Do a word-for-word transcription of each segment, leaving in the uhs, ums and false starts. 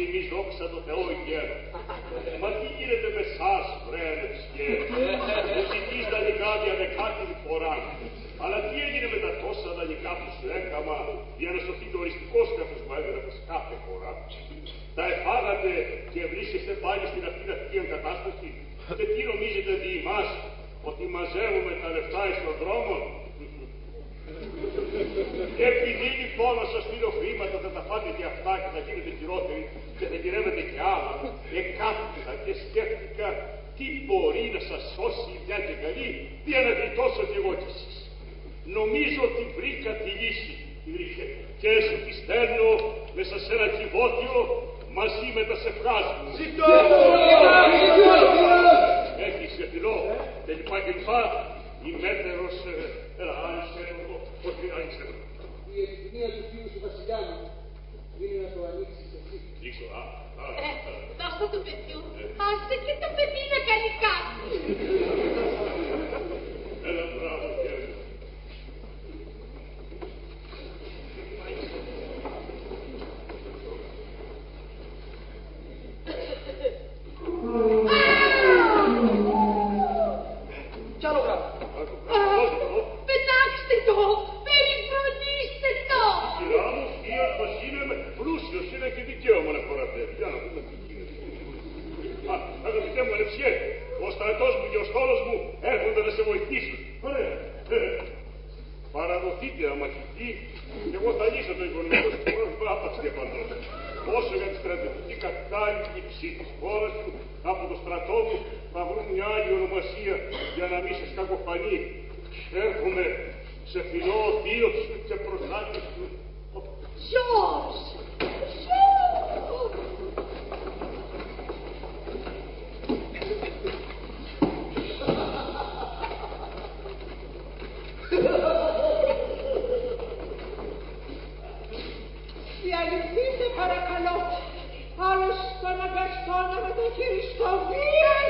εμείς δόξα τω Θεώ γέρο. Μα τι γίνεται με εσάς, βρε ανεψιέ, που ζητείς δανεικά για δεκάτη φορά. Αλλά τι έγινε με τα τόσα δανεικά που σου έκαμα για να σωθεί το οριστικός καθώς μου έδραπες κάθε φορά. Τα εφάγατε και βρίσκεστε πάλι στην αυτήν αυτήν κατάσταση. Και τι νομίζετε δι' εμάς, ότι μαζεύουμε τα λεφτά εις των δρόμων? Και επειδή λοιπόν να σας στείλω χρήματα θα τα φάτε και αυτά και θα γίνετε χειρότεροι και θα γυρεύετε κι άλλα, εκάθισα και σκέφτηκα τι μπορεί να σας σώσει μια και καλή, για να γλιτώσω κι εγώ κι εσείς. Νομίζω ότι βρήκα τη λύση, βρήκε, και σου τη στέλνω μέσα σε ένα κυβότιο μαζί με τα σεφράζ μου. Ζητώ! Έχει σε φιλό και λοιπά και λοιπά, ημέτερος, έλα, άνοιξε εδώ, όχι άνοιξε εδώ. Η επιθυμία του φίλου του Βασιλιάνου είναι να το ανοίξεις εσύ. Λίξω, α, α. Ε, δώστε του παιδιού, άστε και το παιδί να κάνει κάτι. Έλα, μπράβο, κύριε. Κι άλλο γράφω. Πετάξτε το, περιφρονήστε το. Κυρά μου, θείος μας είναι πλούσιος, είναι και δικαίωμα να χωρατεύει. Για να δούμε τι γίνεται. Α, αγαπητέ μου ανεψιέ, ο στρατός μου και ο στόλος μου έρχονται να σε βοηθήσουν. Ωραία. Παραδοθείτε αμαχητή και εγώ θα λύσω το οικονομικό σου πρόβλημα άπαξ και παντός. Όσο για τη στρατιωτική κατάληψη της χώρας του από το στρατό μου θα βρουν μια άλλη ονομασία για να μην σε κακοφανεί. Έρχομαι σε φιλό θείο σου και προσάτη σου. Ποιος, ποιος. Διαλυθείτε παρακαλώ, άλλος θα αναγκαστώ να μεταχειριστώ βίας.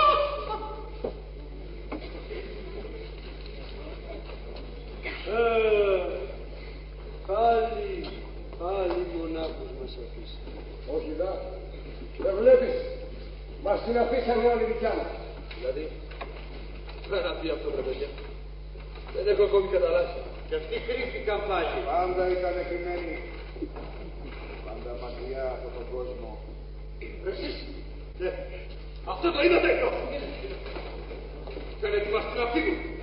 Πάλι, πάλι μονάχος μας αφήσει. Όχι δα, δεν βλέπεις, μας την αφήσανε όλη δικιά μας. Δηλαδή, δεν να πει αυτό, παιδιά. Δεν έχω ακόμη καταλάβει. Και αυτοί κρύφτηκαν πάλι. Πάντα ήταν επιμένοι. Πάντα μακριά από τον κόσμο. Εσείς, ναι, αυτό το είδατε εδώ. Φαίνεται μας την αφήγουν.